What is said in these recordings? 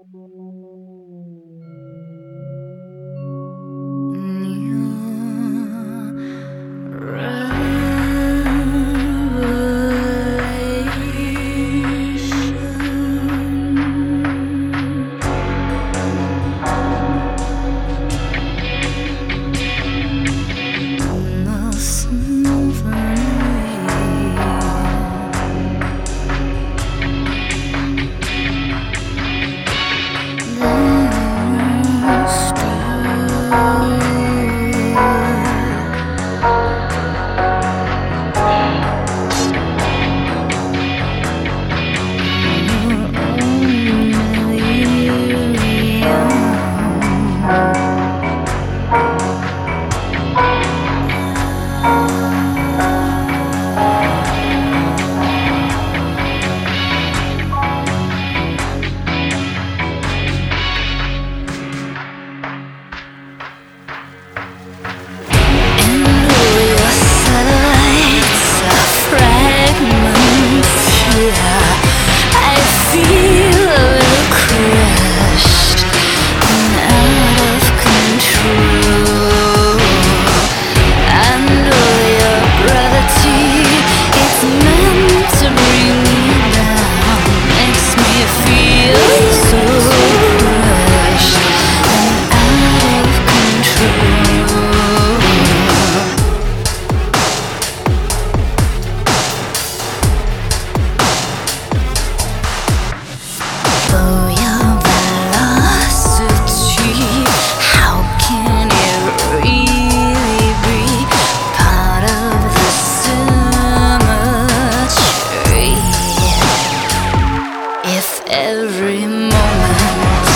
Every moment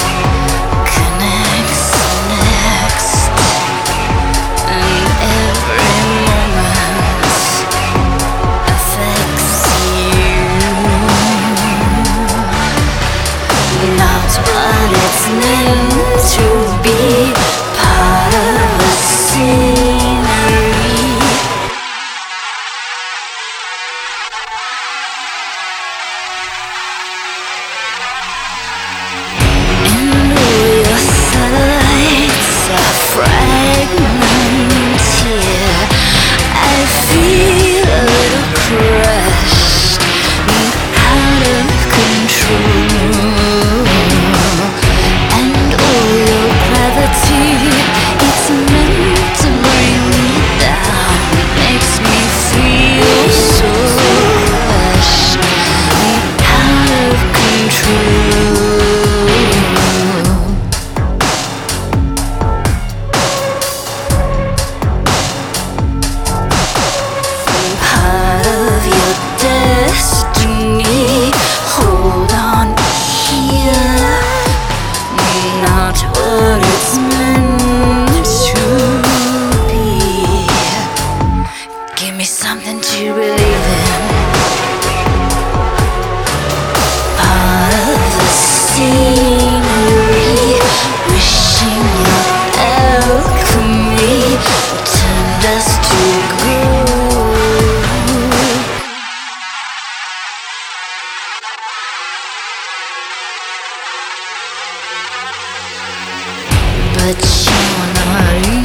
connects next, and every moment affects you. Not what it's meant to be, part of the scenery. Fragment here, I feel a little crushed and out of control. And all your gravity, it's meant to bring me down, makes me feel so crushed and out of control. Destiny, hold on here. Not what it's meant to be. Give me something to believe in. Part of the scenery, wishing your alchemy turned us to gold. But you're not